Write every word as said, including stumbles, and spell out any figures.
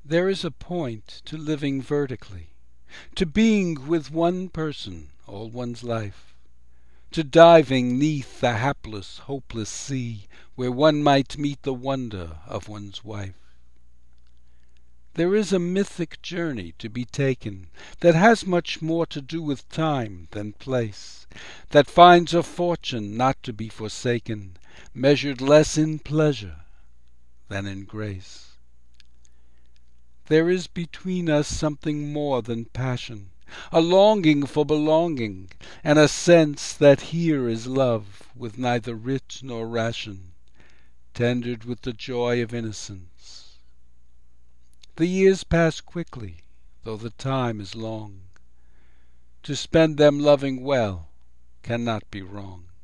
There is a point to living vertically, to being with one person all one's life, to diving 'neath the hapless, hopeless sea, where one might meet the wonder of one's wife. There is a mythic journey to be taken that has much more to do with time than place, that finds a fortune not to be forsaken, measured less in pleasure than in grace. There is between us something more than passion, a longing for belonging, and a sense that here is love with neither writ nor ration, tendered with the joy of innocence. The years pass quickly, though the time is long. To spend them loving well cannot be wrong.